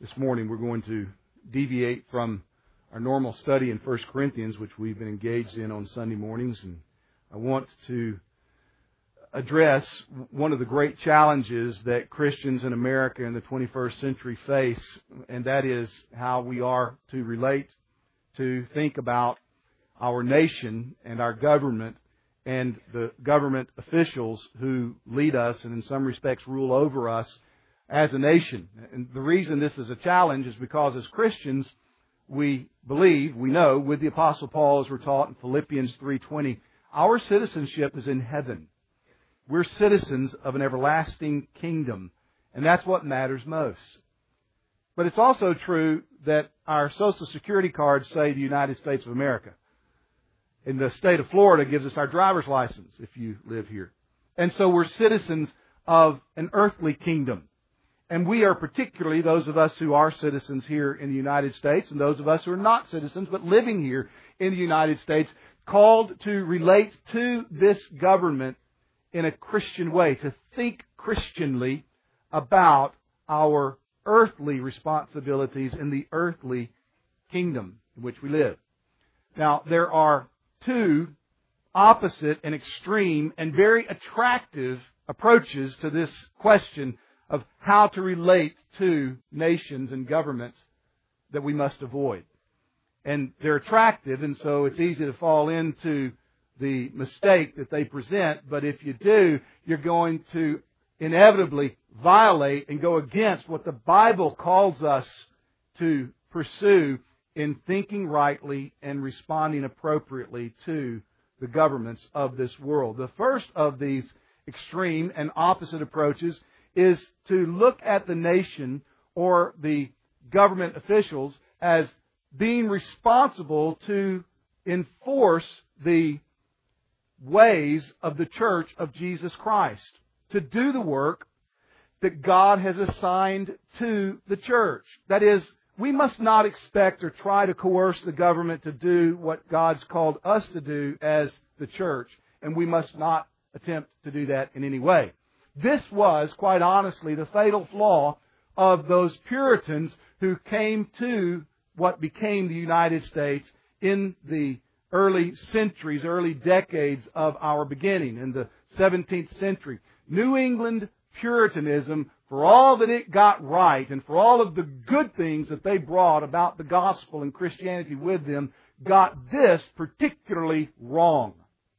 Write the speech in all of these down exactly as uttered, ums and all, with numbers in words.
This morning we're going to deviate from our normal study in First Corinthians, which we've been engaged in on Sunday mornings. And I want to address one of the great challenges that Christians in America in the twenty-first century face, and that is how we are to relate, to think about our nation and our government and the government officials who lead us and in some respects rule over us as a nation. And the reason this is a challenge is because as Christians, we believe, we know, with the Apostle Paul, as we're taught in Philippians three twenty, our citizenship is in heaven. We're citizens of an everlasting kingdom, and that's what matters most. But it's also true that our Social Security cards say the United States of America. In the state of Florida gives us our driver's license if you live here. And so we're citizens of an earthly kingdom. And we are particularly, those of us who are citizens here in the United States and those of us who are not citizens but living here in the United States, called to relate to this government in a Christian way, to think Christianly about our earthly responsibilities in the earthly kingdom in which we live. Now, there are two opposite and extreme and very attractive approaches to this question of how to relate to nations and governments that we must avoid. And they're attractive, and so it's easy to fall into the mistake that they present, but if you do, you're going to inevitably violate and go against what the Bible calls us to pursue in thinking rightly and responding appropriately to the governments of this world. The first of these extreme and opposite approaches is to look at the nation or the government officials as being responsible to enforce the ways of the Church of Jesus Christ, to do the work that God has assigned to the church. That is, we must not expect or try to coerce the government to do what God's called us to do as the church, and we must not attempt to do that in any way. This was, quite honestly, the fatal flaw of those Puritans who came to what became the United States in the early centuries, early decades of our beginning, in the seventeenth century. New England Puritanism, for all that it got right and for all of the good things that they brought about the gospel and Christianity with them, got this particularly wrong.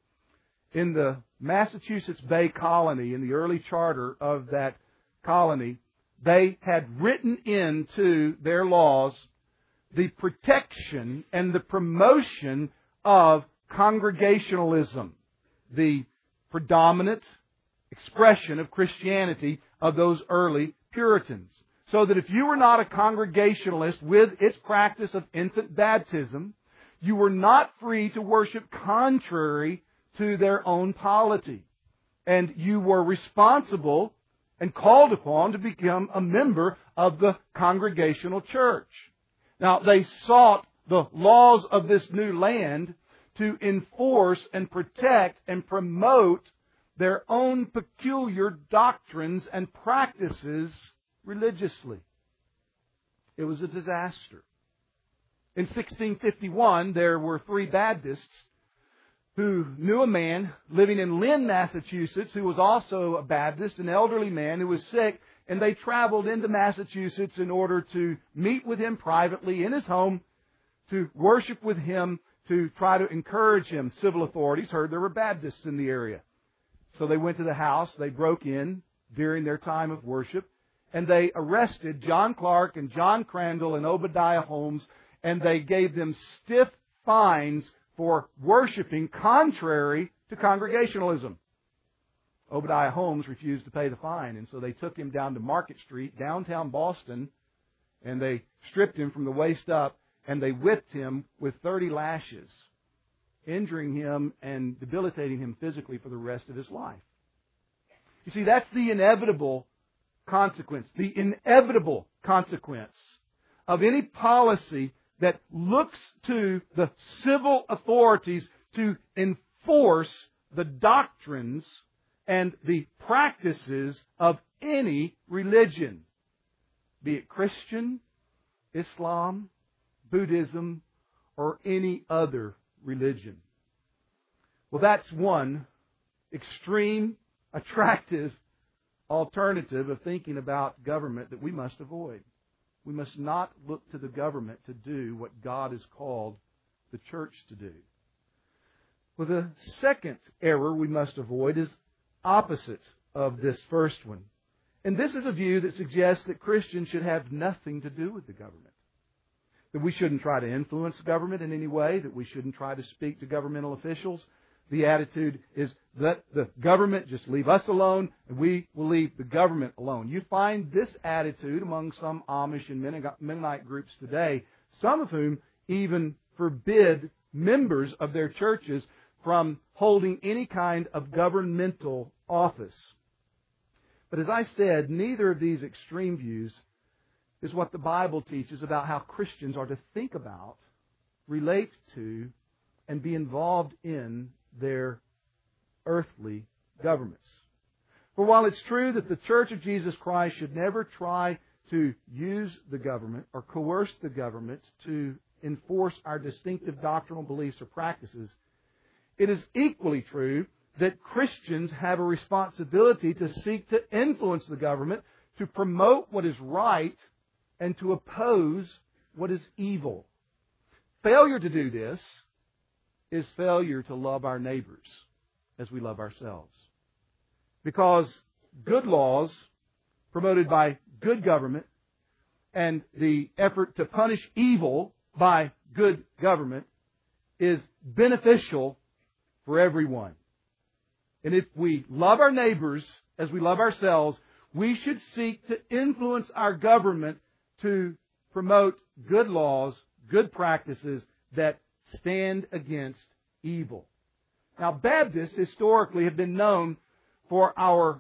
In the Massachusetts Bay Colony, in the early charter of that colony, they had written into their laws the protection and the promotion of Congregationalism, the predominant expression of Christianity of those early Puritans. So that if you were not a Congregationalist with its practice of infant baptism, you were not free to worship contrary to their own polity. And you were responsible and called upon to become a member of the Congregational church. Now, they sought the laws of this new land to enforce and protect and promote their own peculiar doctrines and practices religiously. It was a disaster. In sixteen fifty-one, there were three Baptists who knew a man living in Lynn, Massachusetts, who was also a Baptist, an elderly man who was sick, and they traveled into Massachusetts in order to meet with him privately in his home, to worship with him, to try to encourage him. Civil authorities heard there were Baptists in the area. So they went to the house, they broke in during their time of worship, and they arrested John Clark and John Crandall and Obadiah Holmes, and they gave them stiff fines for worshiping contrary to Congregationalism. Obadiah Holmes refused to pay the fine, and so they took him down to Market Street, downtown Boston, and they stripped him from the waist up, and they whipped him with thirty lashes, injuring him and debilitating him physically for the rest of his life. You see, that's the inevitable consequence, the inevitable consequence of any policy that looks to the civil authorities to enforce the doctrines and the practices of any religion, be it Christian Islam, Buddhism, or any other religion. Well, that's one extreme, attractive alternative of thinking about government that we must avoid. We must not look to the government to do what God has called the church to do. Well, the second error we must avoid is opposite of this first one. And this is a view that suggests that Christians should have nothing to do with the government. That we shouldn't try to influence government in any way, that we shouldn't try to speak to governmental officials. The attitude is let the government just leave us alone and we will leave the government alone. You find this attitude among some Amish and Mennonite groups today, some of whom even forbid members of their churches from holding any kind of governmental office. But as I said, neither of these extreme views is what the Bible teaches about how Christians are to think about, relate to, and be involved in their earthly governments. For while it's true that the Church of Jesus Christ should never try to use the government or coerce the government to enforce our distinctive doctrinal beliefs or practices, it is equally true that Christians have a responsibility to seek to influence the government, to promote what is right, and to oppose what is evil. Failure to do this is failure to love our neighbors as we love ourselves. Because good laws promoted by good government and the effort to punish evil by good government is beneficial for everyone. And if we love our neighbors as we love ourselves, we should seek to influence our government to promote good laws, good practices that stand against evil. Now, Baptists historically have been known for our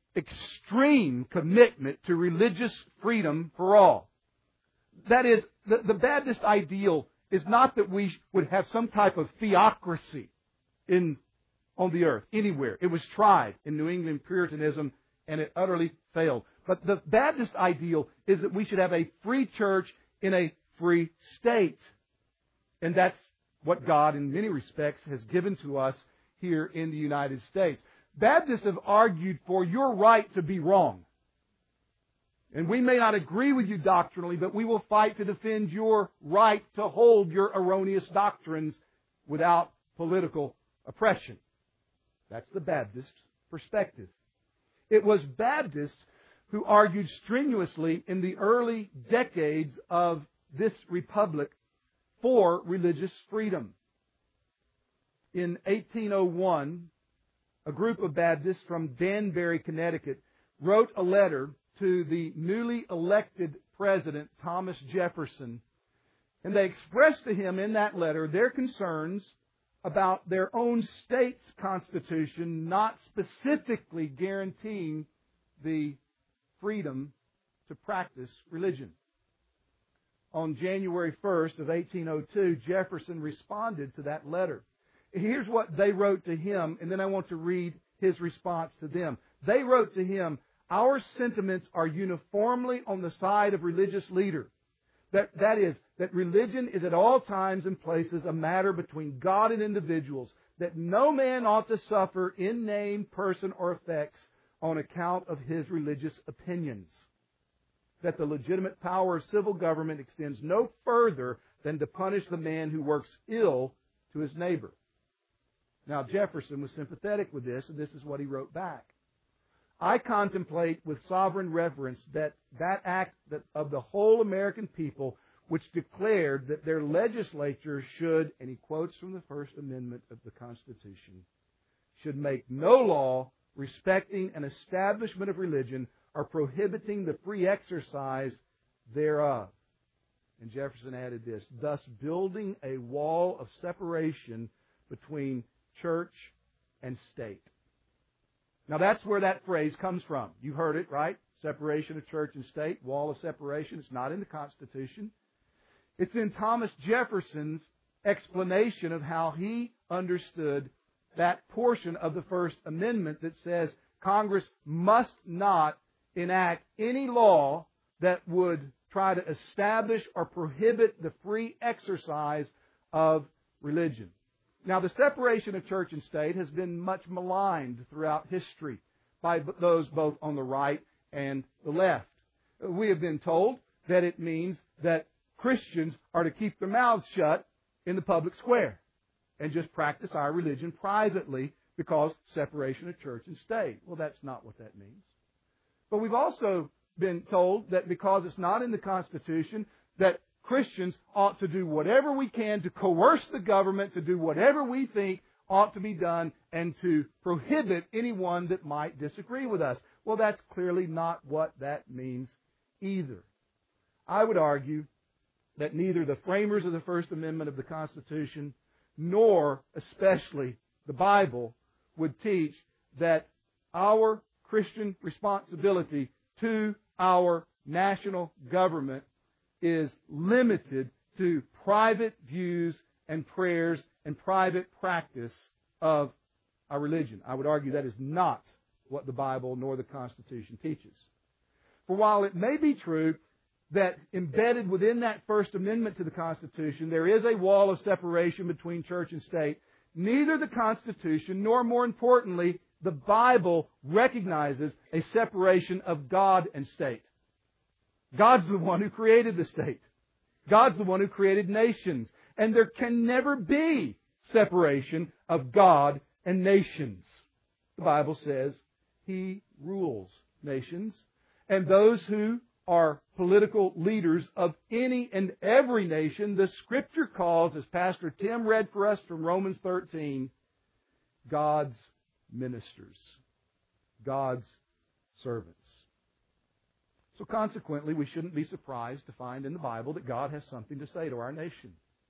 extreme commitment to religious freedom for all. That is, the, the Baptist ideal is not that we would have some type of theocracy in on the earth, anywhere. It was tried in New England Puritanism, and it utterly failed. But the Baptist ideal is that we should have a free church in a free state. And that's what God, in many respects, has given to us here in the United States. Baptists have argued for your right to be wrong. And we may not agree with you doctrinally, but we will fight to defend your right to hold your erroneous doctrines without political oppression. That's the Baptist perspective. It was Baptists who argued strenuously in the early decades of this republic for religious freedom. In eighteen oh one, a group of Baptists from Danbury, Connecticut, wrote a letter to the newly elected president, Thomas Jefferson, and they expressed to him in that letter their concerns about their own state's constitution not specifically guaranteeing the freedom to practice religion. On January first of eighteen oh two, Jefferson responded to that letter. Here's what they wrote to him, and then I want to read his response to them. They wrote to him, "Our sentiments are uniformly on the side of religious leader. That, that is, that religion is at all times and places a matter between God and individuals, that no man ought to suffer in name, person, or effects on account of his religious opinions. That the legitimate power of civil government extends no further than to punish the man who works ill to his neighbor." Now, Jefferson was sympathetic with this, and this is what he wrote back. "I contemplate with sovereign reverence that that act that of the whole American people which declared that their legislature should," and he quotes from the First Amendment of the Constitution, "should make no law respecting an establishment of religion or prohibiting the free exercise thereof." And Jefferson added this, "thus building a wall of separation between church and state." Now that's where that phrase comes from. You heard it, right? Separation of church and state, wall of separation. It's not in the Constitution. It's in Thomas Jefferson's explanation of how he understood that portion of the First Amendment that says Congress must not enact any law that would try to establish or prohibit the free exercise of religion. Now, the separation of church and state has been much maligned throughout history by those both on the right and the left. We have been told that it means that Christians are to keep their mouths shut in the public square and just practice our religion privately because separation of church and state. Well, that's not what that means. But we've also been told that because it's not in the Constitution, that Christians ought to do whatever we can to coerce the government to do whatever we think ought to be done and to prohibit anyone that might disagree with us. Well, that's clearly not what that means either. I would argue that neither the framers of the First Amendment of the Constitution nor especially the Bible would teach that our Christian responsibility to our national government is limited to private views and prayers and private practice of our religion. I would argue that is not what the Bible nor the Constitution teaches. For while it may be true that embedded within that First Amendment to the Constitution there is a wall of separation between church and state, neither the Constitution nor, more importantly, the Bible recognizes a separation of God and state. God's the one who created the state. God's the one who created nations. And there can never be separation of God and nations. The Bible says He rules nations. And those who are political leaders of any and every nation, the Scripture calls, as Pastor Tim read for us from Romans thirteen, God's ministers, God's servants. So consequently, we shouldn't be surprised to find in the Bible that God has something to say to our nation.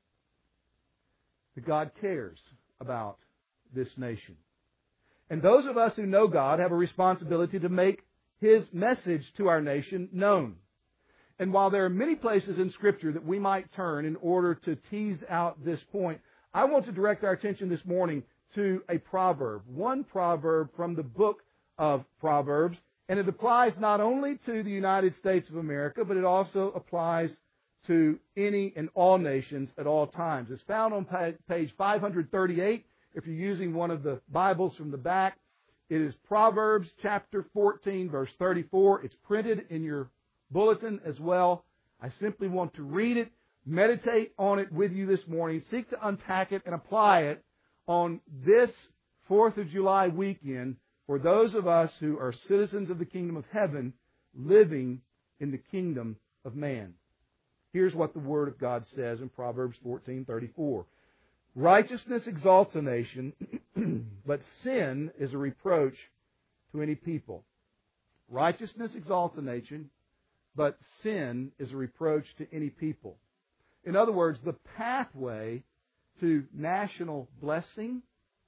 That God cares about this nation. And those of us who know God have a responsibility to make His message to our nation known. And while there are many places in Scripture that we might turn in order to tease out this point, I want to direct our attention this morning to a proverb. One proverb from the book of Proverbs. And it applies not only to the United States of America, but it also applies to any and all nations at all times. It's found on page five thirty-eight. If you're using one of the Bibles from the back, it is Proverbs chapter fourteen, verse thirty-four. It's printed in your bulletin as well. I simply want to read it, meditate on it with you this morning, seek to unpack it and apply it on this fourth of July weekend for those of us who are citizens of the kingdom of heaven living in the kingdom of man. Here's what the Word of God says in Proverbs fourteen thirty-four. Righteousness exalts a nation, but sin is a reproach to any people. Righteousness exalts a nation, but sin is a reproach to any people. In other words, the pathway to national blessing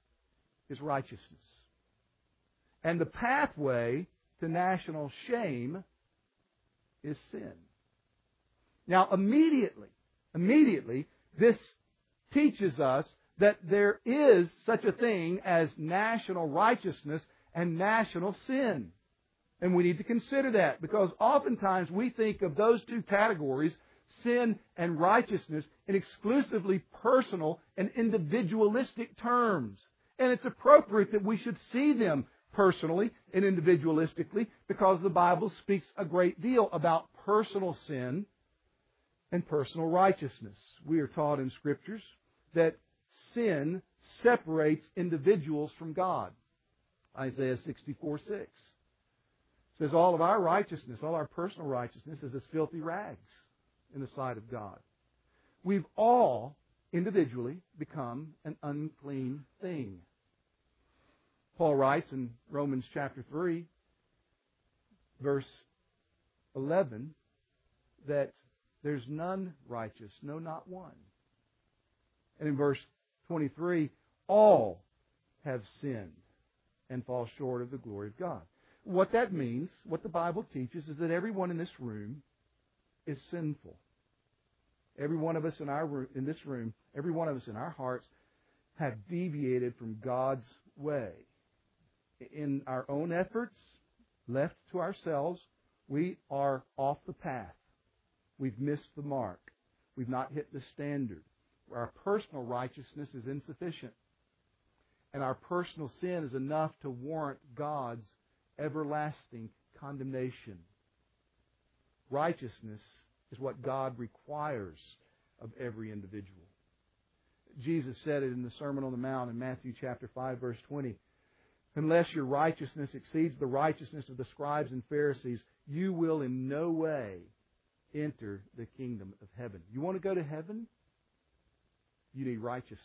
is righteousness. And the pathway to national shame is sin. Now, immediately, immediately, this teaches us that there is such a thing as national righteousness and national sin. And we need to consider that because oftentimes we think of those two categories, sin and righteousness, in exclusively personal and individualistic terms. And it's appropriate that we should see them personally and individualistically because the Bible speaks a great deal about personal sin and personal righteousness. We are taught in Scriptures that sin separates individuals from God. Isaiah sixty-four six says all of our righteousness, all our personal righteousness is as filthy rags in the sight of God. We've all individually become an unclean thing. Paul writes in Romans chapter three, verse eleven, that there's none righteous, no, not one. And in verse twenty-three, all have sinned and fall short of the glory of God. What that means, what the Bible teaches, is that everyone in this room is sinful. Every one of us in our in this room, every one of us in our hearts have deviated from God's way. In our own efforts, left to ourselves, we are off the path. We've missed the mark. We've not hit the standard. Our personal righteousness is insufficient. And our personal sin is enough to warrant God's everlasting condemnation. Righteousness is what God requires of every individual. Jesus said it in the Sermon on the Mount in Matthew chapter five, verse twenty. Unless your righteousness exceeds the righteousness of the scribes and Pharisees, you will in no way enter the kingdom of heaven. You want to go to heaven? You need righteousness.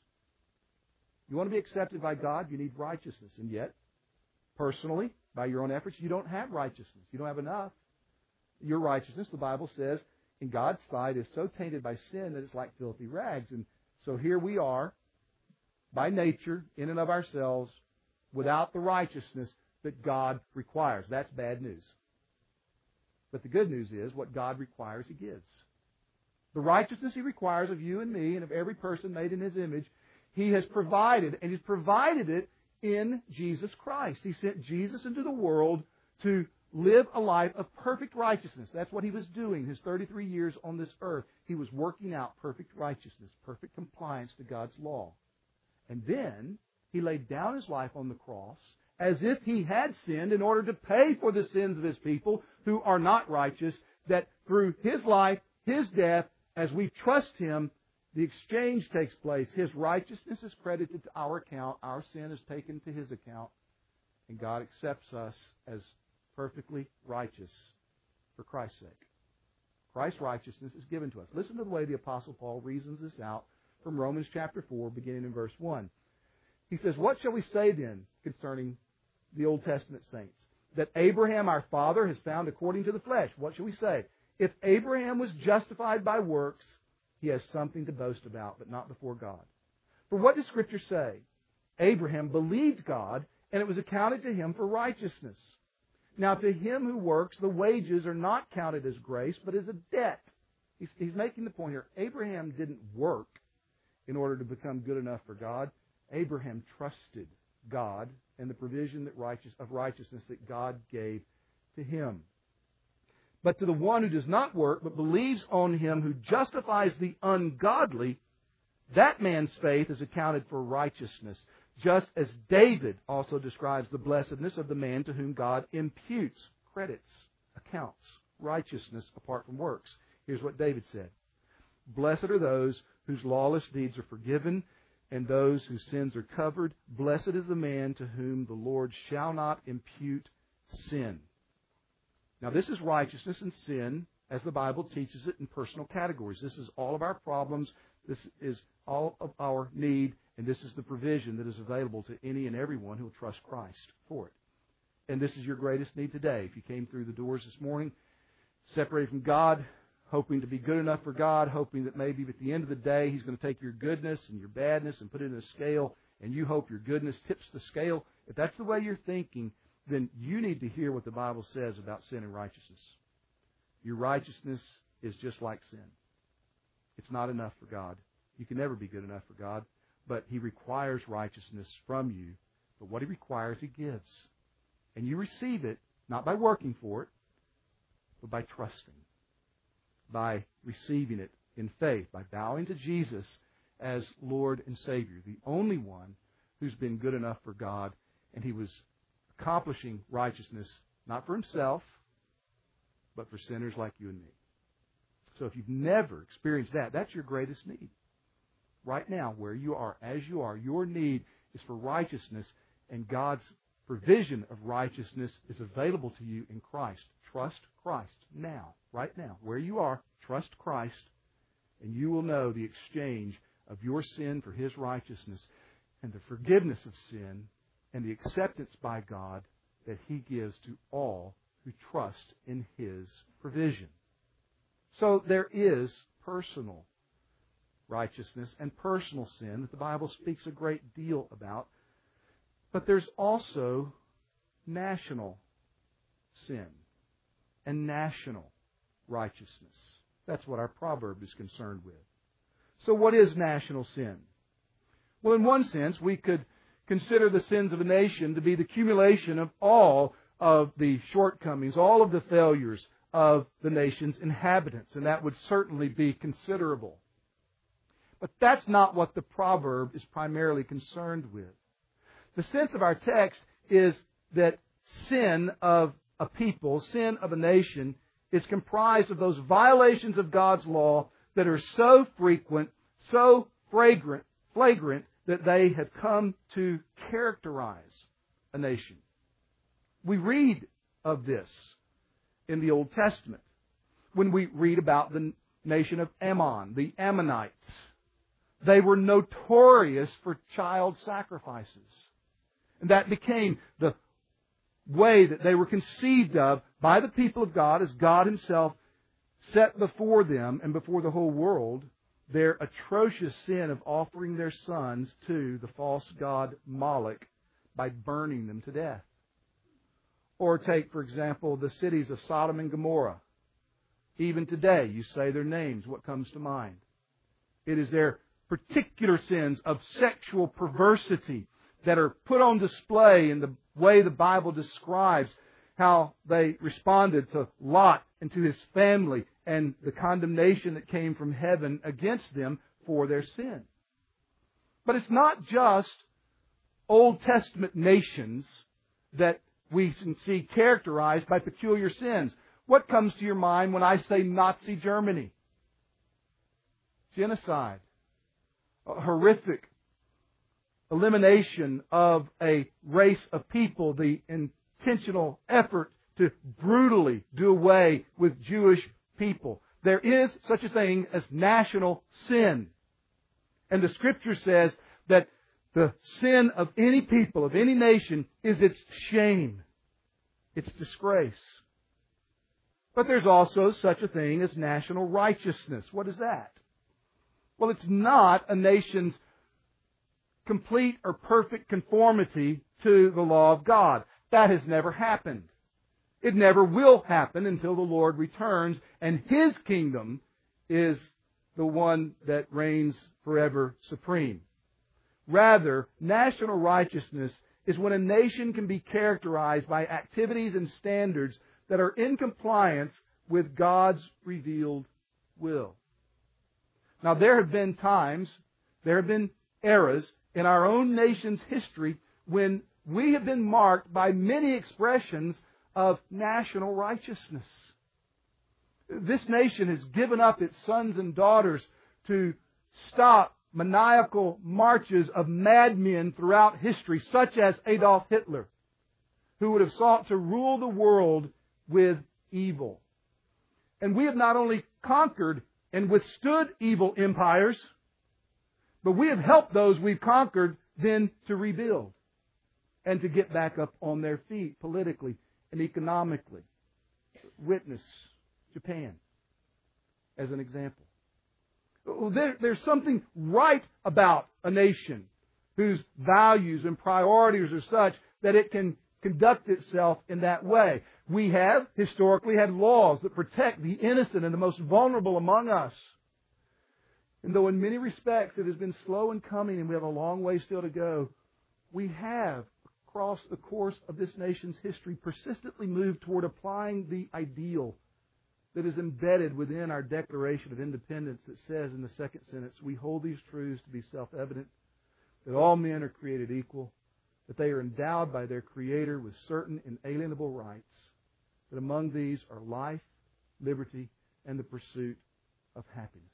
You want to be accepted by God? You need righteousness. And yet, personally, by your own efforts, you don't have righteousness. You don't have enough. Your righteousness, the Bible says, in God's sight is so tainted by sin that it's like filthy rags. And so here we are, by nature, in and of ourselves, without the righteousness that God requires. That's bad news. But the good news is, what God requires, He gives. The righteousness He requires of you and me and of every person made in His image, He has provided, and He's provided it in Jesus Christ. He sent Jesus into the world to live a life of perfect righteousness. That's what He was doing His thirty-three years on this earth. He was working out perfect righteousness, perfect compliance to God's law. And then He laid down His life on the cross as if He had sinned in order to pay for the sins of His people who are not righteous, that through His life, His death, as we trust Him, the exchange takes place. His righteousness is credited to our account. Our sin is taken to His account. And God accepts us as perfectly righteous for Christ's sake. Christ's righteousness is given to us. Listen to the way the Apostle Paul reasons this out from Romans chapter four, beginning in verse one. He says, "What shall we say then concerning the Old Testament saints? That Abraham our father has found according to the flesh. What shall we say? If Abraham was justified by works, he has something to boast about, but not before God. For what does Scripture say? Abraham believed God, and it was accounted to him for righteousness. Now to him who works, the wages are not counted as grace, but as a debt." He's, he's making the point here. Abraham didn't work in order to become good enough for God. Abraham trusted God and the provision that righteous, of righteousness that God gave to him. But to the one who does not work, but believes on Him who justifies the ungodly, that man's faith is accounted for righteousness, just as David also describes the blessedness of the man to whom God imputes, credits, accounts, righteousness apart from works. Here's what David said. "Blessed are those whose lawless deeds are forgiven, and those whose sins are covered. Blessed is the man to whom the Lord shall not impute sin." Now, this is righteousness and sin, as the Bible teaches it, in personal categories. This is all of our problems. This is all of our need. And this is the provision that is available to any and everyone who will trust Christ for it. And this is your greatest need today. If you came through the doors this morning, separated from God, hoping to be good enough for God, hoping that maybe at the end of the day He's going to take your goodness and your badness and put it in a scale, and you hope your goodness tips the scale, if that's the way you're thinking, then you need to hear what the Bible says about sin and righteousness. Your righteousness is just like sin. It's not enough for God. You can never be good enough for God, but He requires righteousness from you. But what He requires, He gives. And you receive it, not by working for it, but by trusting, by receiving it in faith, by bowing to Jesus as Lord and Savior, the only one who's been good enough for God, and He was accomplishing righteousness, not for Himself, but for sinners like you and me. So if you've never experienced that, that's your greatest need. Right now, where you are, as you are, your need is for righteousness, and God's provision of righteousness is available to you in Christ. Trust Christ now, right now. Where you are, trust Christ, and you will know the exchange of your sin for His righteousness and the forgiveness of sin and the acceptance by God that He gives to all who trust in His provision. So there is personal righteousness and personal sin that the Bible speaks a great deal about. But there's also national sin and national righteousness. That's what our proverb is concerned with. So what is national sin? Well, in one sense, we could consider the sins of a nation to be the accumulation of all of the shortcomings, all of the failures of the nation's inhabitants, and that would certainly be considerable. But that's not what the proverb is primarily concerned with. The sense of our text is that sin of a people, sin of a nation, is comprised of those violations of God's law that are so frequent, so flagrant, flagrant that they have come to characterize a nation. We read of this in the Old Testament when we read about the nation of Ammon, the Ammonites. They were notorious for child sacrifices. And that became the way that they were conceived of by the people of God as God Himself set before them and before the whole world their atrocious sin of offering their sons to the false god Moloch by burning them to death. Or take, for example, the cities of Sodom and Gomorrah. Even today, you say their names, what comes to mind? It is their particular sins of sexual perversity that are put on display in the way the Bible describes how they responded to Lot and to his family and the condemnation that came from heaven against them for their sin. But it's not just Old Testament nations that we can see characterized by peculiar sins. What comes to your mind when I say Nazi Germany? Genocide. A horrific elimination of a race of people, the intentional effort to brutally do away with Jewish people. There is such a thing as national sin. And the Scripture says that the sin of any people, of any nation, is its shame, its disgrace. But there's also such a thing as national righteousness. What is that? Well, it's not a nation's complete or perfect conformity to the law of God. That has never happened. It never will happen until the Lord returns and His kingdom is the one that reigns forever supreme. Rather, national righteousness is when a nation can be characterized by activities and standards that are in compliance with God's revealed will. Now, there have been times, there have been eras in our own nation's history when we have been marked by many expressions of national righteousness. This nation has given up its sons and daughters to stop maniacal marches of madmen throughout history, such as Adolf Hitler, who would have sought to rule the world with evil. And we have not only conquered and withstood evil empires, but we have helped those we've conquered then to rebuild and to get back up on their feet politically and economically. Witness Japan as an example. There, there's something right about a nation whose values and priorities are such that it can conduct itself in that way. We have historically had laws that protect the innocent and the most vulnerable among us. And though in many respects it has been slow in coming and we have a long way still to go, we have, across the course of this nation's history, persistently moved toward applying the ideal that is embedded within our Declaration of Independence that says in the second sentence, we hold these truths to be self-evident, that all men are created equal, that they are endowed by their Creator with certain inalienable rights, that among these are life, liberty, and the pursuit of happiness.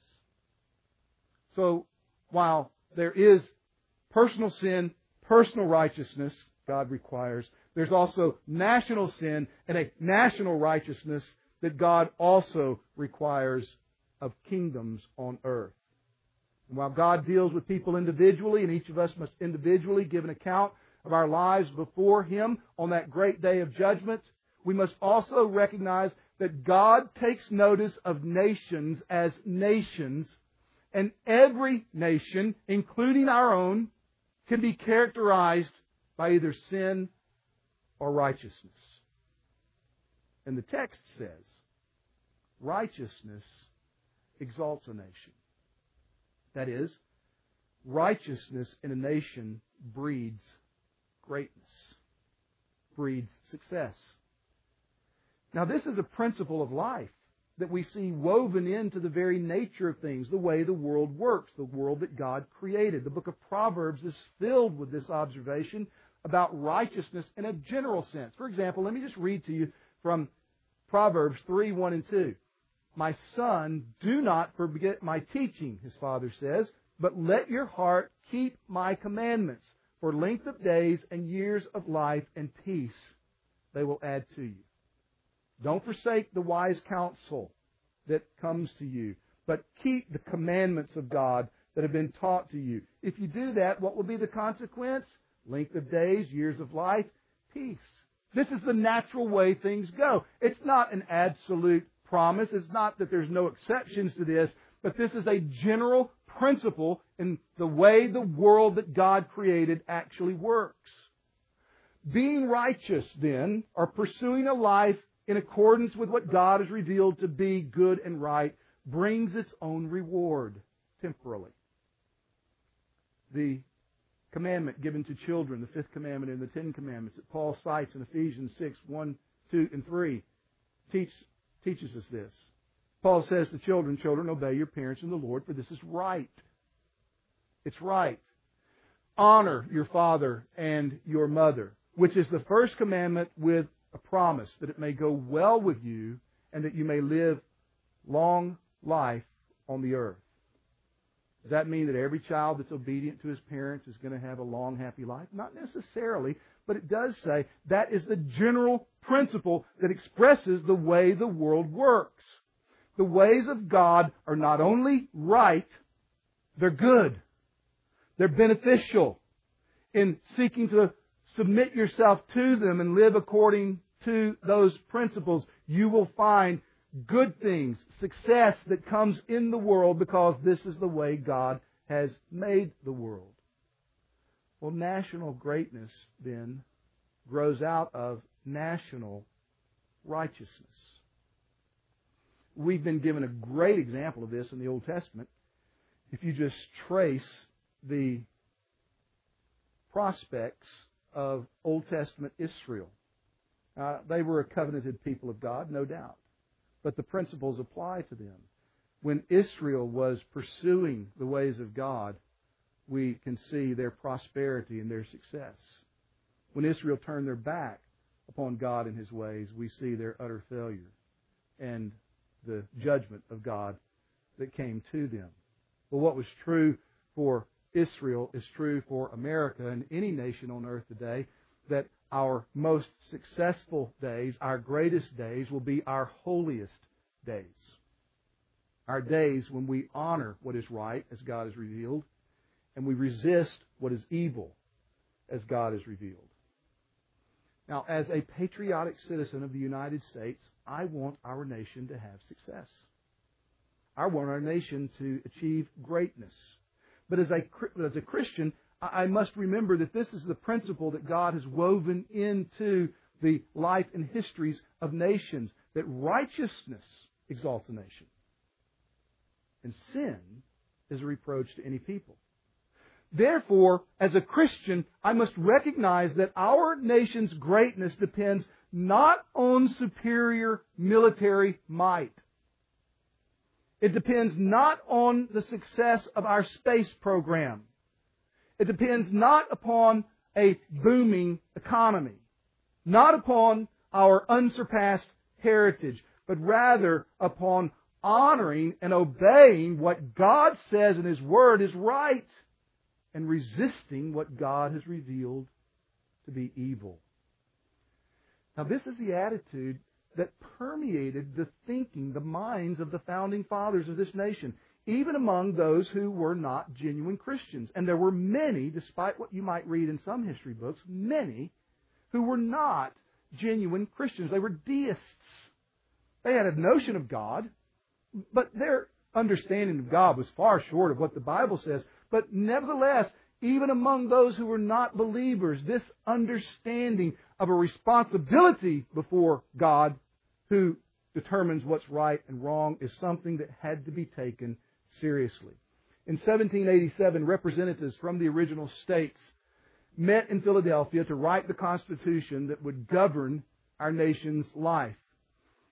So, while there is personal sin, personal righteousness God requires, there's also national sin and a national righteousness that God also requires of kingdoms on earth. And while God deals with people individually, and each of us must individually give an account of our lives before Him on that great day of judgment, we must also recognize that God takes notice of nations as nations, and every nation, including our own, can be characterized by either sin or righteousness. And the text says, righteousness exalts a nation. That is, righteousness in a nation breeds greatness, breeds success. Now, this is a principle of life that we see woven into the very nature of things, the way the world works, the world that God created. The book of Proverbs is filled with this observation about righteousness in a general sense. For example, let me just read to you from Proverbs three, one and two. My son, do not forget my teaching, his father says, but let your heart keep my commandments. For length of days and years of life and peace they will add to you. Don't forsake the wise counsel that comes to you, but keep the commandments of God that have been taught to you. If you do that, what will be the consequence? Length of days, years of life, peace. This is the natural way things go. It's not an absolute promise. It's not that there's no exceptions to this, but this is a general principle in the way the world that God created actually works. Being righteous, then, or pursuing a life in accordance with what God has revealed to be good and right, brings its own reward temporally. The commandment given to children, the fifth commandment in the Ten Commandments that Paul cites in Ephesians six, one, two, and three, teach, teaches us this. Paul says to children, children, obey your parents in the Lord, for this is right. It's right. Honor your father and your mother, which is the first commandment with a promise that it may go well with you and that you may live long life on the earth. Does that mean that every child that's obedient to his parents is going to have a long, happy life? Not necessarily, but it does say that is the general principle that expresses the way the world works. The ways of God are not only right, they're good. They're beneficial. In seeking to submit yourself to them and live according to those principles, you will find good things, success that comes in the world because this is the way God has made the world. Well, national greatness then grows out of national righteousness. We've been given a great example of this in the Old Testament. If you just trace the prospects of Old Testament Israel. Uh, they were a covenanted people of God, no doubt. But the principles apply to them. When Israel was pursuing the ways of God, we can see their prosperity and their success. When Israel turned their back upon God and His ways, we see their utter failure and the judgment of God that came to them. But what was true for Israel is true for America and any nation on earth today, that our most successful days, our greatest days, will be our holiest days. Our days when we honor what is right, as God has revealed, and we resist what is evil, as God has revealed. Now, as a patriotic citizen of the United States, I want our nation to have success. I want our nation to achieve greatness. But as a, as a Christian, I must remember that this is the principle that God has woven into the life and histories of nations, that righteousness exalts a nation, and sin is a reproach to any people. Therefore, as a Christian, I must recognize that our nation's greatness depends not on superior military might. It depends not on the success of our space program. It depends not upon a booming economy, not upon our unsurpassed heritage, but rather upon honoring and obeying what God says in His Word is right and resisting what God has revealed to be evil. Now, this is the attitude that permeated the thinking, the minds of the founding fathers of this nation, even among those who were not genuine Christians. And there were many, despite what you might read in some history books, many who were not genuine Christians. They were deists. They had a notion of God, but their understanding of God was far short of what the Bible says. But nevertheless, even among those who were not believers, this understanding of a responsibility before God, who determines what's right and wrong, is something that had to be taken seriously. In seventeen eighty-seven, representatives from the original states met in Philadelphia to write the Constitution that would govern our nation's life.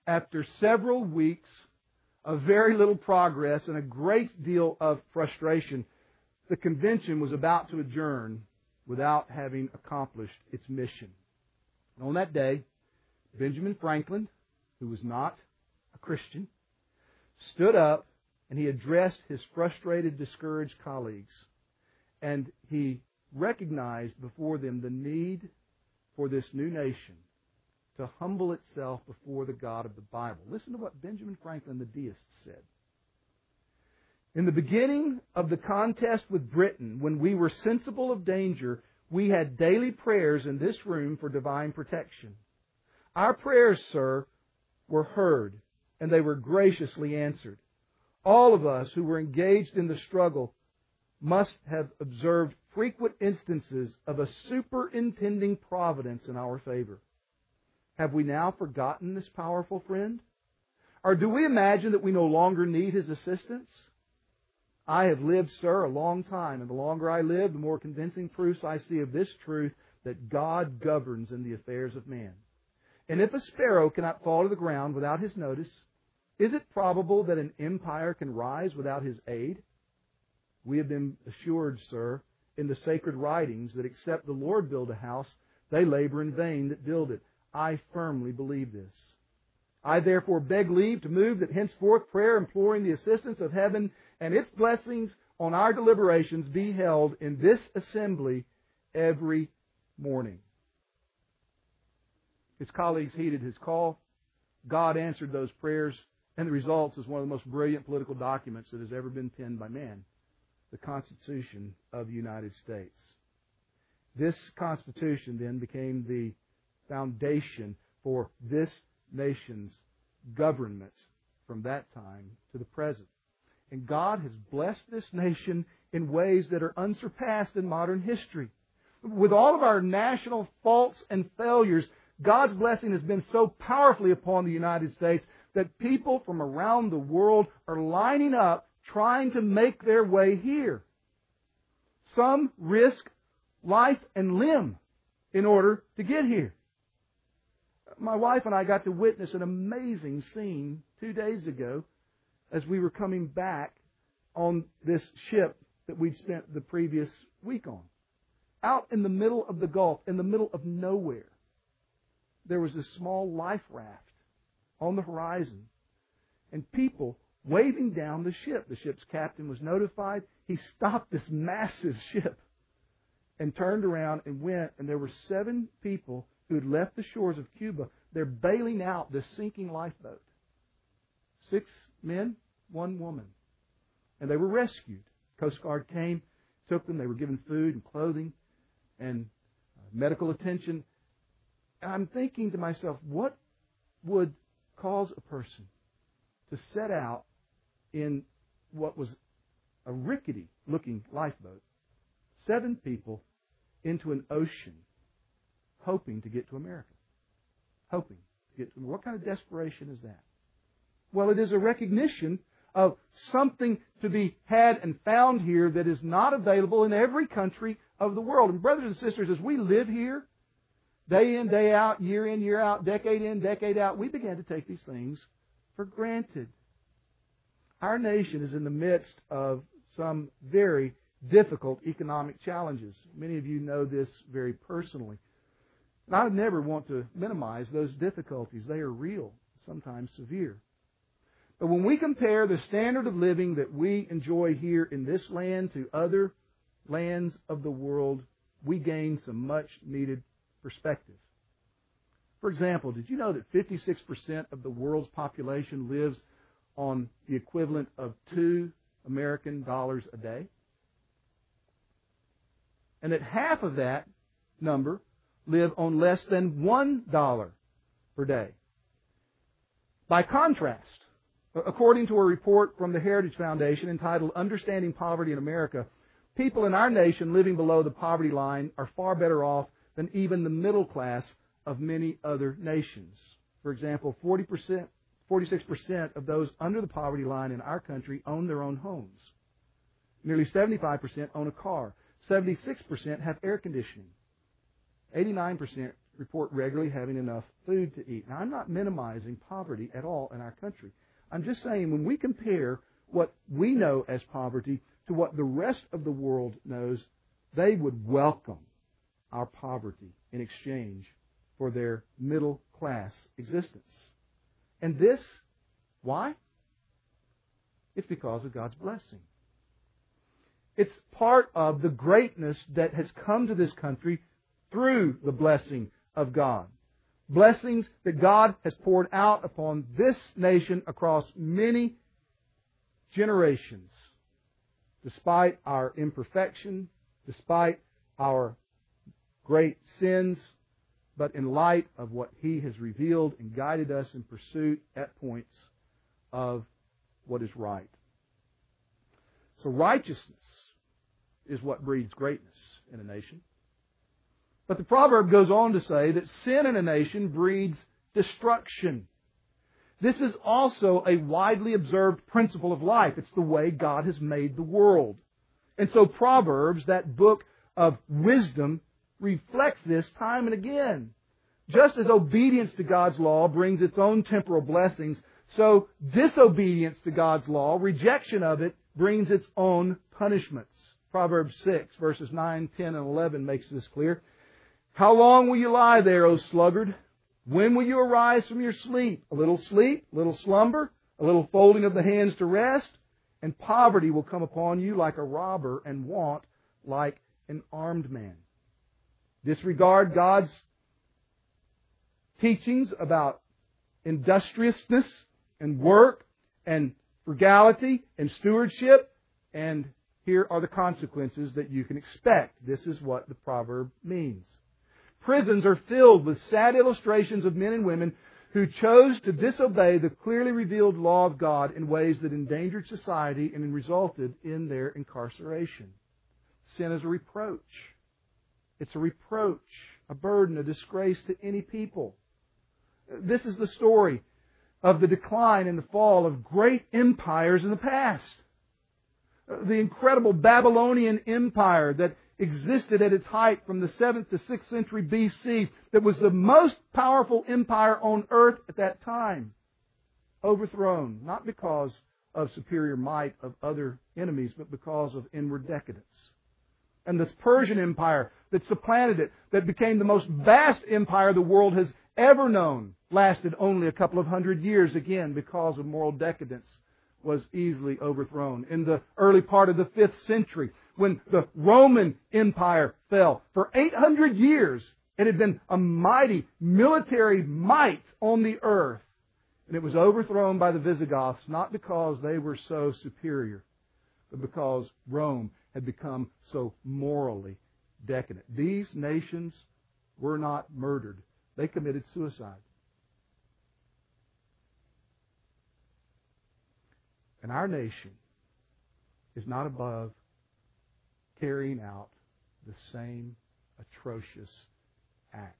after several weeks of very little progress and a great deal of frustration, the convention was about to adjourn without having accomplished its mission. And on that day, Benjamin Franklin, who was not a Christian, stood up and he addressed his frustrated, discouraged colleagues. And he recognized before them the need for this new nation to humble itself before the God of the Bible. Listen to what Benjamin Franklin, the deist, said. In the beginning of the contest with Britain, when we were sensible of danger, we had daily prayers in this room for divine protection. Our prayers, sir, were heard, and they were graciously answered. All of us who were engaged in the struggle must have observed frequent instances of a superintending providence in our favor. Have we now forgotten this powerful friend? Or do we imagine that we no longer need His assistance? I have lived, sir, a long time, and the longer I live, the more convincing proofs I see of this truth, that God governs in the affairs of man. And if a sparrow cannot fall to the ground without His notice, is it probable that an empire can rise without His aid? We have been assured, sir, in the sacred writings that except the Lord build a house, they labor in vain that build it. I firmly believe this. I therefore beg leave to move that henceforth prayer imploring the assistance of heaven and its blessings on our deliberations be held in this assembly every morning. His colleagues heeded his call. God answered those prayers, and the result is one of the most brilliant political documents that has ever been penned by man, the Constitution of the United States. This Constitution then became the foundation for this nation's government from that time to the present. And God has blessed this nation in ways that are unsurpassed in modern history. With all of our national faults and failures, God's blessing has been so powerfully upon the United States that people from around the world are lining up trying to make their way here. Some risk life and limb in order to get here. My wife and I got to witness an amazing scene two days ago as we were coming back on this ship that we'd spent the previous week on. Out in the middle of the Gulf, in the middle of nowhere, there was this small life raft on the horizon and people waving down the ship. The ship's captain was notified. He stopped this massive ship and turned around and went, and there were seven people who had left the shores of Cuba. They're bailing out this sinking lifeboat. Six men, one woman. And they were rescued. Coast Guard came, took them. They were given food and clothing and medical attention. And I'm thinking to myself, what would cause a person to set out in what was a rickety-looking lifeboat, seven people into an ocean, hoping to get to America? Hoping to get to America. What kind of desperation is that? Well, it is a recognition of something to be had and found here that is not available in every country of the world. And brothers and sisters, as we live here, day in, day out, year in, year out, decade in, decade out, we began to take these things for granted. Our nation is in the midst of some very difficult economic challenges. Many of you know this very personally. And I would never want to minimize those difficulties. They are real, sometimes severe. But when we compare the standard of living that we enjoy here in this land to other lands of the world, we gain some much needed perspective. For example, did you know that fifty-six percent of the world's population lives on the equivalent of two American dollars a day? And that half of that number live on less than one dollar per day. By contrast, according to a report from the Heritage Foundation entitled Understanding Poverty in America, people in our nation living below the poverty line are far better off than even the middle class of many other nations. For example, forty percent, forty-six percent of those under the poverty line in our country own their own homes. Nearly seventy-five percent own a car. seventy-six percent have air conditioning. eighty-nine percent report regularly having enough food to eat. Now, I'm not minimizing poverty at all in our country. I'm just saying when we compare what we know as poverty to what the rest of the world knows, they would welcome our poverty in exchange for their middle class existence. And this, why? It's because of God's blessing. It's part of the greatness that has come to this country through the blessing of God. Blessings that God has poured out upon this nation across many generations. Despite our imperfection, despite our great sins, but in light of what He has revealed and guided us in pursuit at points of what is right. So righteousness is what breeds greatness in a nation. But the proverb goes on to say that sin in a nation breeds destruction. This is also a widely observed principle of life. It's the way God has made the world. And so Proverbs, that book of wisdom, reflects this time and again. Just as obedience to God's law brings its own temporal blessings, so disobedience to God's law, rejection of it, brings its own punishments. Proverbs six, verses nine, ten, and eleven makes this clear. How long will you lie there, O sluggard? When will you arise from your sleep? A little sleep, a little slumber, a little folding of the hands to rest, and poverty will come upon you like a robber, and want like an armed man. Disregard God's teachings about industriousness and work and frugality and stewardship, and here are the consequences that you can expect. This is what the proverb means. Prisons are filled with sad illustrations of men and women who chose to disobey the clearly revealed law of God in ways that endangered society and resulted in their incarceration. Sin is a reproach. It's a reproach, a burden, a disgrace to any people. This is the story of the decline and the fall of great empires in the past. The incredible Babylonian Empire that existed at its height from the seventh to sixth century B C, that was the most powerful empire on earth at that time. Overthrown, not because of superior might of other enemies, but because of inward decadence. And this Persian Empire that supplanted it, that became the most vast empire the world has ever known, lasted only a couple of hundred years, again, because of moral decadence, was easily overthrown. In the early part of the fifth century, when the Roman Empire fell, for eight hundred years, it had been a mighty military might on the earth. And it was overthrown by the Visigoths, not because they were so superior, but because Rome had become so morally decadent. These nations were not murdered. They committed suicide. And our nation is not above carrying out the same atrocious act.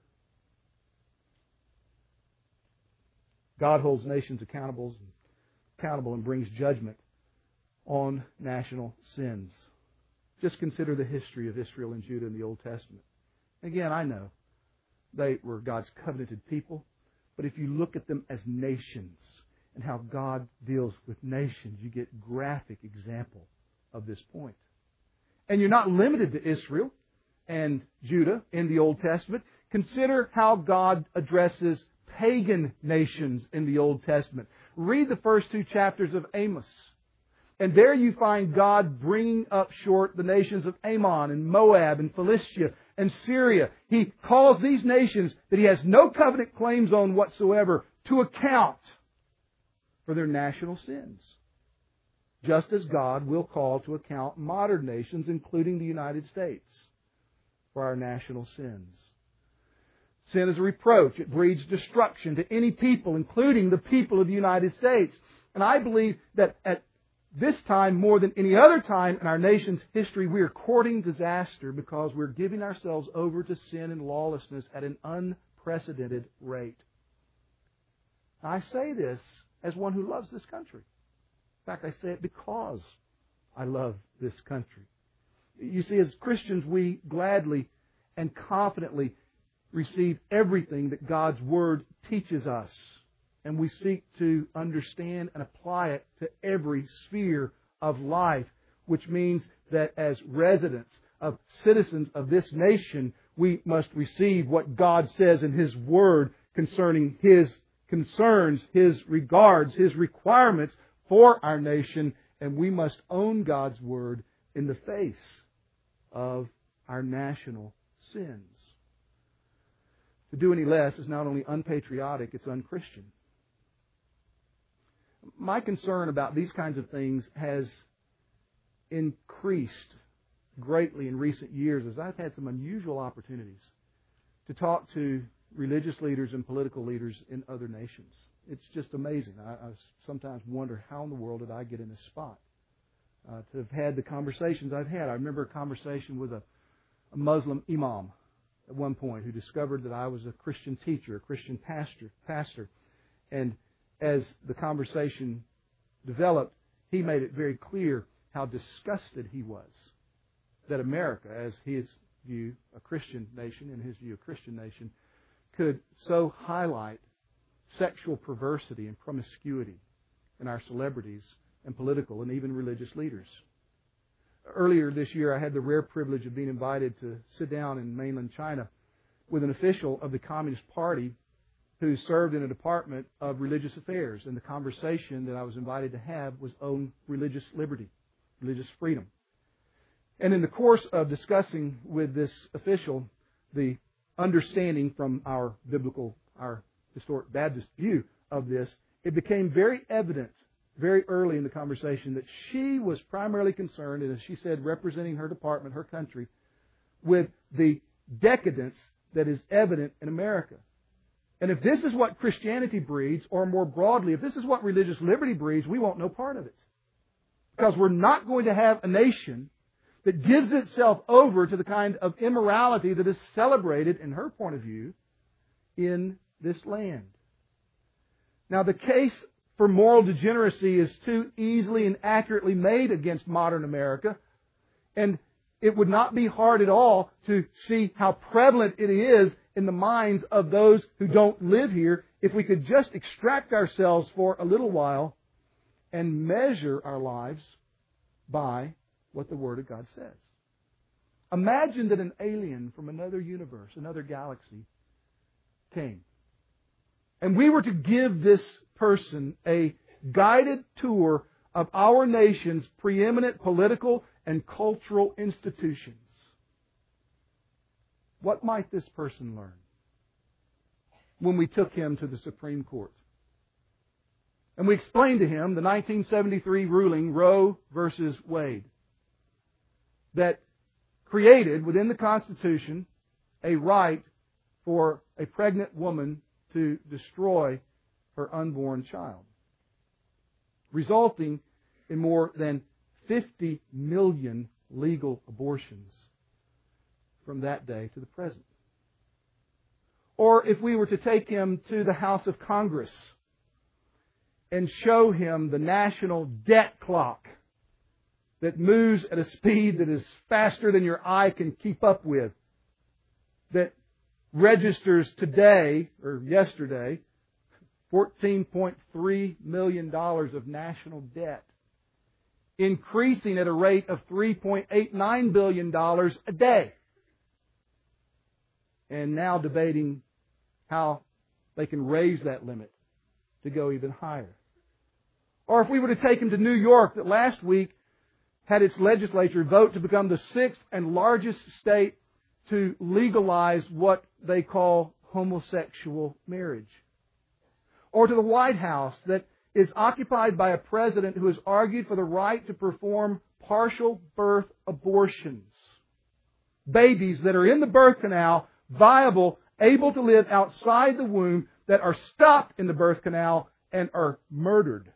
God holds nations accountable, accountable and brings judgment on national sins. Just consider the history of Israel and Judah in the Old Testament. Again, I know they were God's covenanted people, but if you look at them as nations and how God deals with nations, you get graphic example of this point. And you're not limited to Israel and Judah in the Old Testament. Consider how God addresses pagan nations in the Old Testament. Read the first two chapters of Amos. And there you find God bringing up short the nations of Ammon and Moab and Philistia and Syria. He calls these nations that He has no covenant claims on whatsoever to account for their national sins. Just as God will call to account modern nations, including the United States, for our national sins. Sin is a reproach. It breeds destruction to any people, including the people of the United States. And I believe that at this time, more than any other time in our nation's history, we are courting disaster because we're giving ourselves over to sin and lawlessness at an unprecedented rate. Now, I say this as one who loves this country. In fact, I say it because I love this country. You see, as Christians, we gladly and confidently receive everything that God's Word teaches us, and we seek to understand and apply it to every sphere of life, which means that as residents of citizens of this nation, we must receive what God says in His Word concerning His concerns, His regards, His requirements for our nation, and we must own God's Word in the face of our national sins. To do any less is not only unpatriotic, it's unchristian. My concern about these kinds of things has increased greatly in recent years as I've had some unusual opportunities to talk to religious leaders and political leaders in other nations. It's just amazing. I, I sometimes wonder, how in the world did I get in this spot? Uh, to have had the conversations I've had. I remember a conversation with a, a Muslim imam at one point who discovered that I was a Christian teacher, a Christian pastor, pastor. And as the conversation developed, he made it very clear how disgusted he was that America, as his view, a Christian nation, in his view, a Christian nation, could so highlight sexual perversity and promiscuity in our celebrities and political and even religious leaders. Earlier this year, I had the rare privilege of being invited to sit down in mainland China with an official of the Communist Party who served in a department of religious affairs. And the conversation that I was invited to have was on religious liberty, religious freedom. And in the course of discussing with this official the understanding from our biblical, our historic Baptist view of this, it became very evident very early in the conversation that she was primarily concerned, and as she said, representing her department, her country, with the decadence that is evident in America. And if this is what Christianity breeds, or more broadly, if this is what religious liberty breeds, we want no part of it. Because we're not going to have a nation that gives itself over to the kind of immorality that is celebrated, in her point of view, in this land. Now, the case for moral degeneracy is too easily and accurately made against modern America, and it would not be hard at all to see how prevalent it is in the minds of those who don't live here if we could just extract ourselves for a little while and measure our lives by what the Word of God says. Imagine that an alien from another universe, another galaxy, came. And we were to give this person a guided tour of our nation's preeminent political and cultural institutions. What might this person learn when we took him to the Supreme Court? And we explained to him the nineteen seventy-three ruling, Roe versus Wade, that created within the Constitution a right for a pregnant woman to destroy her unborn child, resulting in more than fifty million legal abortions from that day to the present. Or if we were to take him to the House of Congress and show him the national debt clock that moves at a speed that is faster than your eye can keep up with, that registers today, or yesterday, fourteen point three million dollars of national debt, increasing at a rate of three point eight nine billion dollars a day, and now debating how they can raise that limit to go even higher. Or if we were to take him to New York, that last week had its legislature vote to become the sixth and largest state to legalize what they call homosexual marriage. Or to the White House, that is occupied by a president who has argued for the right to perform partial birth abortions. Babies that are in the birth canal, viable, able to live outside the womb, that are stopped in the birth canal and are murdered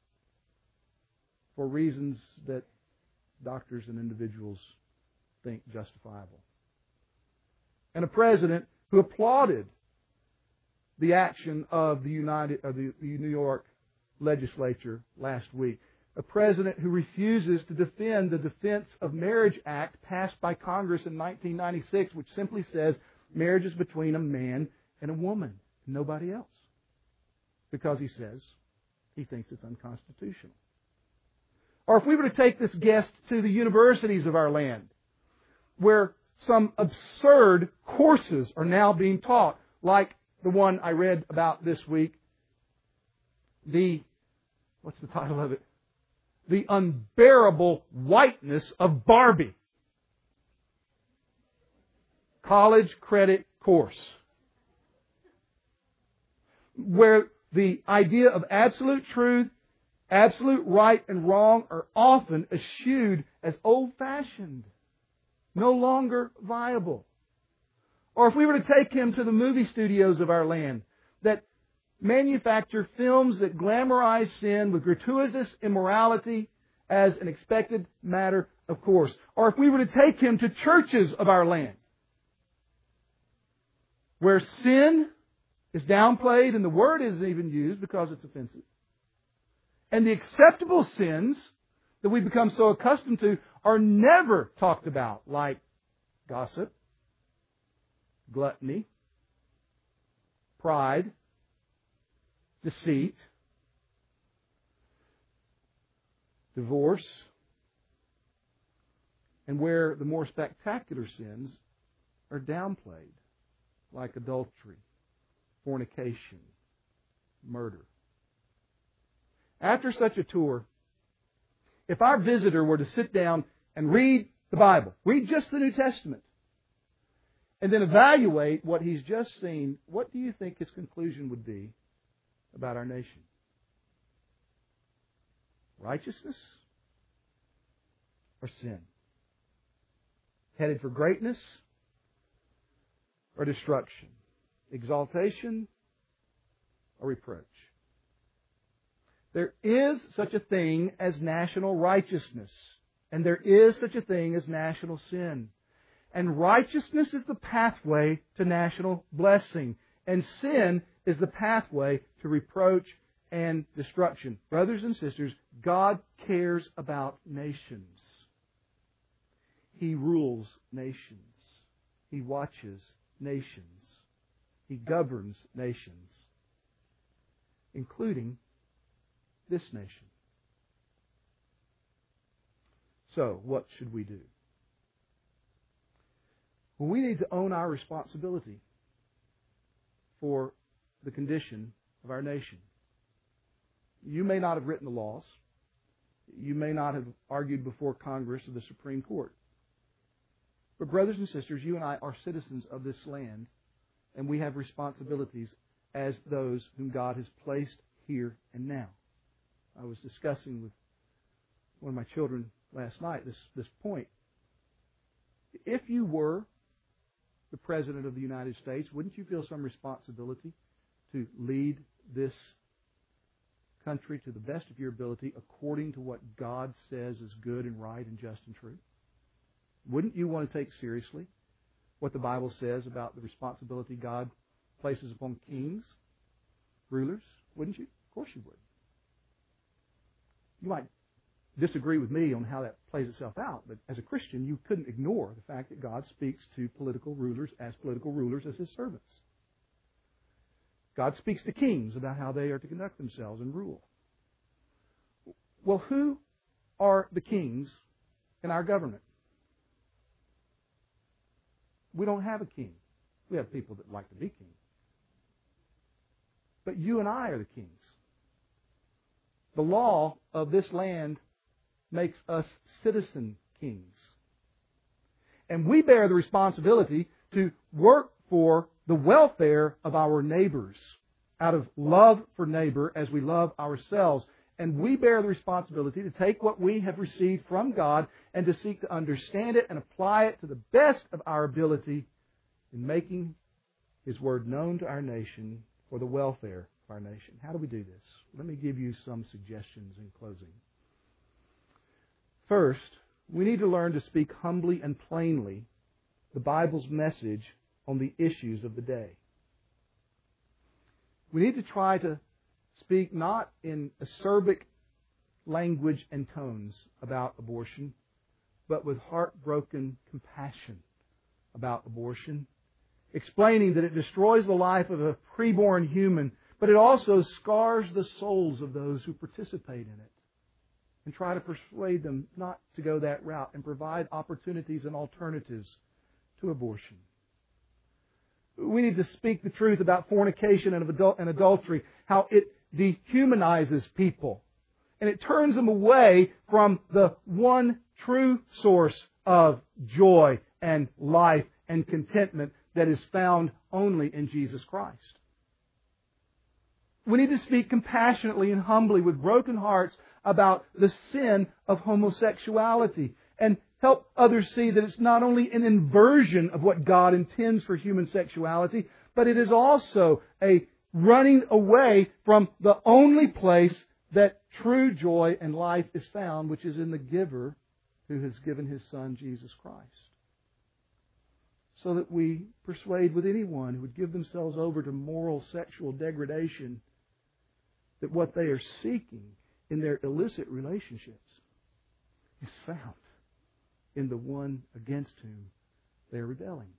for reasons that doctors and individuals think justifiable. And a president who applauded the action of the United, of the New York legislature last week. A president who refuses to defend the Defense of Marriage Act passed by Congress in nineteen ninety-six, which simply says Marriage is between a man and a woman, nobody else. Because he says he thinks it's unconstitutional. Or if we were to take this guest to the universities of our land, where some absurd courses are now being taught, like the one I read about this week, the, what's the title of it? The Unbearable Whiteness of Barbie. College credit course. Where the idea of absolute truth, absolute right and wrong are often eschewed as old-fashioned, no longer viable. Or if we were to take him to the movie studios of our land that manufacture films that glamorize sin with gratuitous immorality as an expected matter of course. Or if we were to take him to churches of our land where sin is downplayed and the word isn't even used because it's offensive. And the acceptable sins that we become so accustomed to are never talked about, like gossip, gluttony, pride, deceit, divorce, and where the more spectacular sins are downplayed, like adultery, fornication, murder. After such a tour, if our visitor were to sit down and read the Bible, read just the New Testament, and then evaluate what he's just seen, what do you think his conclusion would be about our nation? Righteousness or sin? Headed for greatness or destruction? Exaltation or reproach? There is such a thing as national righteousness, and there is such a thing as national sin. And righteousness is the pathway to national blessing, and sin is the pathway to reproach and destruction. Brothers and sisters, God cares about nations. He rules nations. He watches nations. He governs nations, including this nation. So, what should we do? Well, we need to own our responsibility for the condition of our nation. You may not have written the laws. You may not have argued before Congress or the Supreme Court. But brothers and sisters, you and I are citizens of this land, and we have responsibilities as those whom God has placed here and now. I was discussing with one of my children last night this, this point. If you were the President of the United States, wouldn't you feel some responsibility to lead this country to the best of your ability according to what God says is good and right and just and true? Wouldn't you want to take seriously what the Bible says about the responsibility God places upon kings, rulers? Wouldn't you? Of course you would. You might disagree with me on how that plays itself out, but as a Christian, you couldn't ignore the fact that God speaks to political rulers as political rulers as His servants. God speaks to kings about how they are to conduct themselves and rule. Well, who are the kings in our government? We don't have a king. We have people that like to be king. But you and I are the kings. The law of this land makes us citizen kings. And we bear the responsibility to work for the welfare of our neighbors out of love for neighbor as we love ourselves. And we bear the responsibility to take what we have received from God and to seek to understand it and apply it to the best of our ability in making His Word known to our nation for the welfare of our nation. How do we do this? Let me give you some suggestions in closing. First, we need to learn to speak humbly and plainly the Bible's message on the issues of the day. We need to try to speak not in acerbic language and tones about abortion, but with heartbroken compassion about abortion explaining that it destroys the life of a preborn human, but it also scars the souls of those who participate in it, and try to persuade them not to go that route and provide opportunities and alternatives to abortion. We need to speak the truth about fornication and adul- and adultery, how it dehumanizes people, and it turns them away from the one true source of joy and life and contentment that is found only in Jesus Christ. We need to speak compassionately and humbly with broken hearts about the sin of homosexuality and help others see that it's not only an inversion of what God intends for human sexuality, but it is also a running away from the only place that true joy and life is found, which is in the giver who has given His Son, Jesus Christ. So that we persuade with anyone who would give themselves over to moral sexual degradation that what they are seeking in their illicit relationships is found in the one against whom they are rebelling.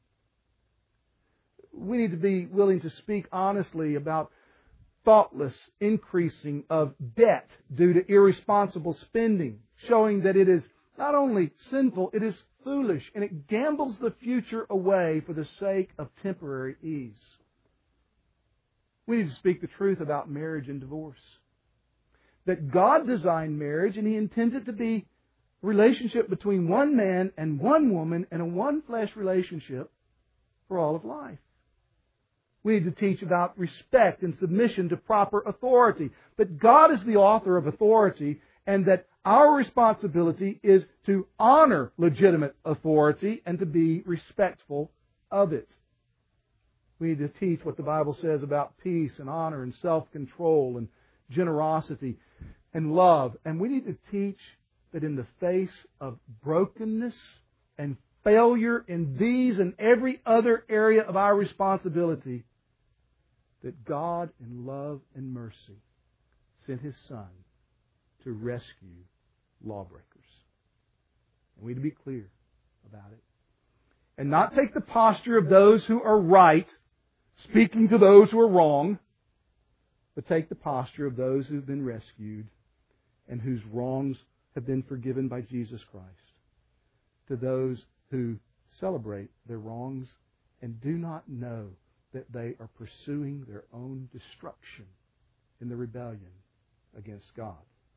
We need to be willing to speak honestly about thoughtless increasing of debt due to irresponsible spending, showing that it is not only sinful, it is foolish, and it gambles the future away for the sake of temporary ease. We need to speak the truth about marriage and divorce. That God designed marriage, and He intends it to be a relationship between one man and one woman and a one-flesh relationship for all of life. We need to teach about respect and submission to proper authority. That God is the author of authority, and that our responsibility is to honor legitimate authority and to be respectful of it. We need to teach what the Bible says about peace and honor and self-control and generosity and love. And we need to teach that in the face of brokenness and failure in these and every other area of our responsibility, that God in love and mercy sent His Son to rescue lawbreakers. And we need to be clear about it. And not take the posture of those who are right, speaking to those who are wrong, but take the posture of those who have been rescued and whose wrongs have been forgiven by Jesus Christ, to those who celebrate their wrongs and do not know that they are pursuing their own destruction in the rebellion against God.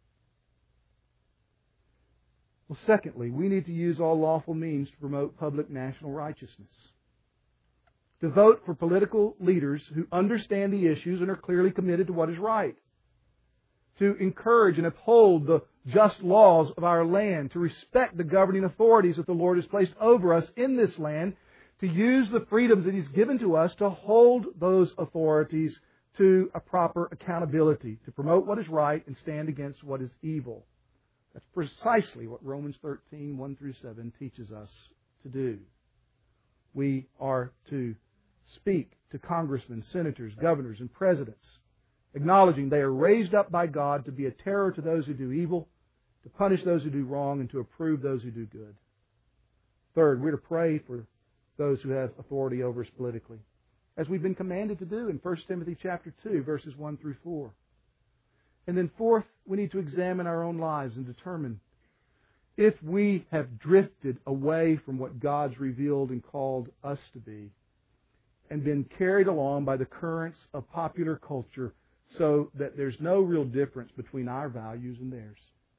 Well, secondly, we need to use all lawful means to promote public national righteousness. To vote for political leaders who understand the issues and are clearly committed to what is right. To encourage and uphold the just laws of our land. To respect the governing authorities that the Lord has placed over us in this land. To use the freedoms that He's given to us to hold those authorities to a proper accountability. To promote what is right and stand against what is evil. That's precisely what Romans thirteen, one through seven teaches us to do. We are to speak to congressmen, senators, governors, and presidents, acknowledging they are raised up by God to be a terror to those who do evil, to punish those who do wrong, and to approve those who do good. Third, we're to pray for those who have authority over us politically, as we've been commanded to do in First Timothy chapter two, verses one through four. And then fourth, we need to examine our own lives and determine if we have drifted away from what God's revealed and called us to be and been carried along by the currents of popular culture so that there's no real difference between our values and theirs.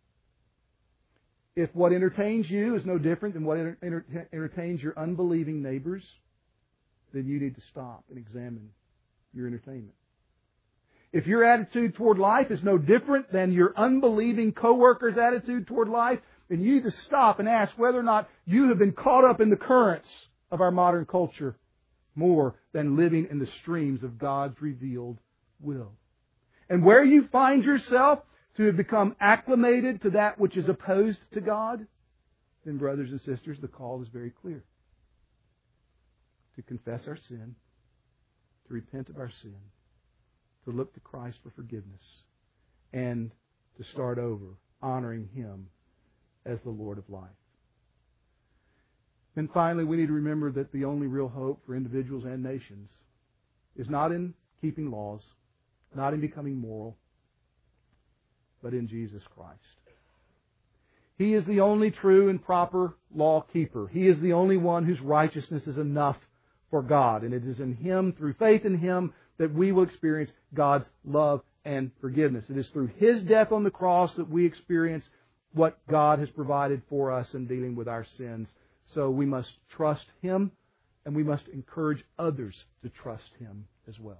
If what entertains you is no different than what enter- entertains your unbelieving neighbors, then you need to stop and examine your entertainment. If your attitude toward life is no different than your unbelieving coworker's attitude toward life, then you need to stop and ask whether or not you have been caught up in the currents of our modern culture more than living in the streams of God's revealed will. And where you find yourself to have become acclimated to that which is opposed to God, then, brothers and sisters, the call is very clear. To confess our sin, to repent of our sin, to look to Christ for forgiveness, and to start over, honoring Him as the Lord of life. And finally, we need to remember that the only real hope for individuals and nations is not in keeping laws, not in becoming moral, but in Jesus Christ. He is the only true and proper law keeper. He is the only one whose righteousness is enough for God. And it is in Him, through faith in Him, that we will experience God's love and forgiveness. It is through His death on the cross that we experience what God has provided for us in dealing with our sins. So we must trust Him, and we must encourage others to trust Him as well.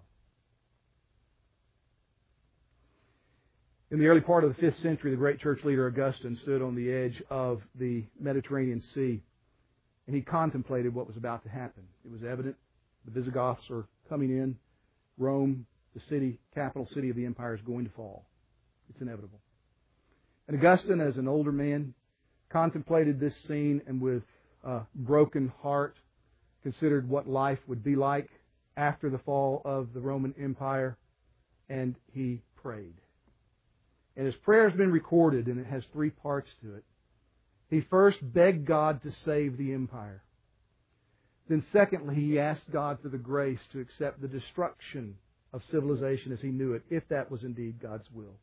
In the early part of the fifth century, the great church leader Augustine stood on the edge of the Mediterranean Sea, and he contemplated what was about to happen. It was evident the Visigoths are coming in. Rome, the city, capital city of the empire, is going to fall. It's inevitable. And Augustine, as an older man, contemplated this scene and with a broken heart considered what life would be like after the fall of the Roman Empire, and he prayed. And his prayer has been recorded, and it has three parts to it. He first begged God to save the empire. Then secondly, he asked God for the grace to accept the destruction of civilization as he knew it, if that was indeed God's will.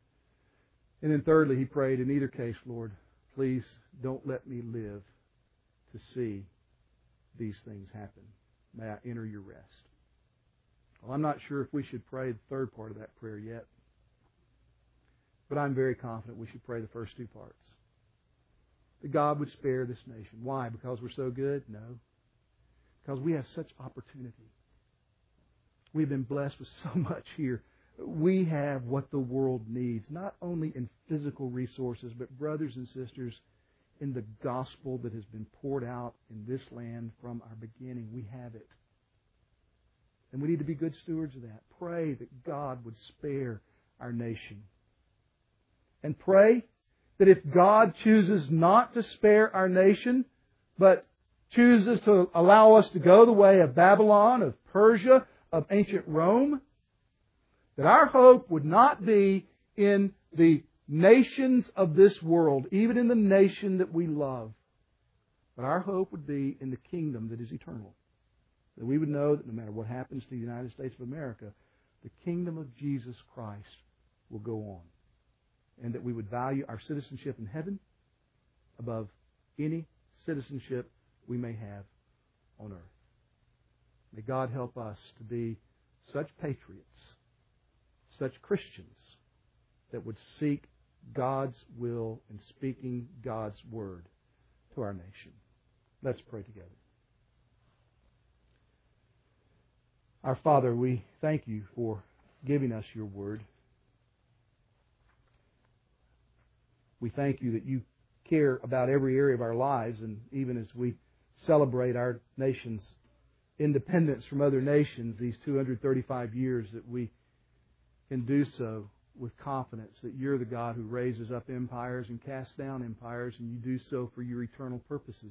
And then thirdly, he prayed, in either case, Lord, please don't let me live to see these things happen. May I enter your rest. Well, I'm not sure if we should pray the third part of that prayer yet. But I'm very confident we should pray the first two parts. That God would spare this nation. Why? Because we're so good? No. Because we have such opportunity. We've been blessed with so much here. We have what the world needs, not only in physical resources, but brothers and sisters, in the gospel that has been poured out in this land from our beginning. We have it. And we need to be good stewards of that. Pray that God would spare our nation. And pray that if God chooses not to spare our nation, but chooses to allow us to go the way of Babylon, of Persia, of ancient Rome, that our hope would not be in the nations of this world, even in the nation that we love, but our hope would be in the kingdom that is eternal. That we would know that no matter what happens to the United States of America, the kingdom of Jesus Christ will go on. And that we would value our citizenship in heaven above any citizenship we may have on earth. May God help us to be such patriots, such Christians, that would seek God's will in speaking God's word to our nation. Let's pray together. Our Father, we thank you for giving us your word. We thank you that you care about every area of our lives, and even as we celebrate our nation's independence from other nations, these two hundred thirty-five years, that we can do so with confidence that you're the God who raises up empires and casts down empires, and you do so for your eternal purposes.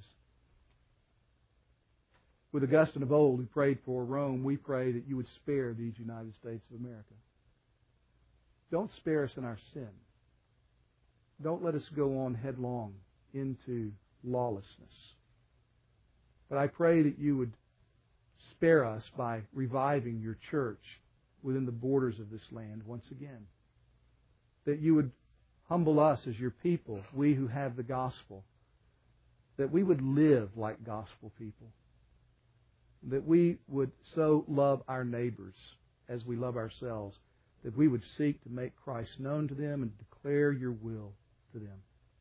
With Augustine of old, who prayed for Rome, we pray that you would spare these United States of America. Don't spare us in our sin. Don't let us go on headlong into lawlessness. But I pray that you would spare us by reviving your church within the borders of this land once again. That you would humble us as your people, we who have the gospel. That we would live like gospel people. That we would so love our neighbors as we love ourselves, that we would seek to make Christ known to them and declare your will to them.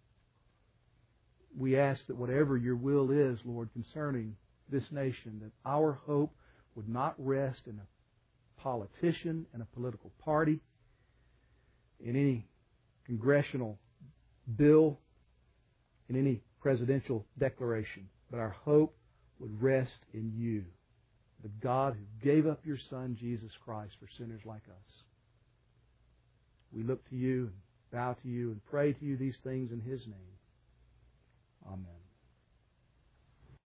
We ask that whatever your will is, Lord, concerning this nation, that our hope would not rest in a politician and a political party, in any congressional bill, in any presidential declaration, but our hope would rest in you, the God who gave up your Son, Jesus Christ, for sinners like us. We look to you and bow to you and pray to you these things in His name. Amen.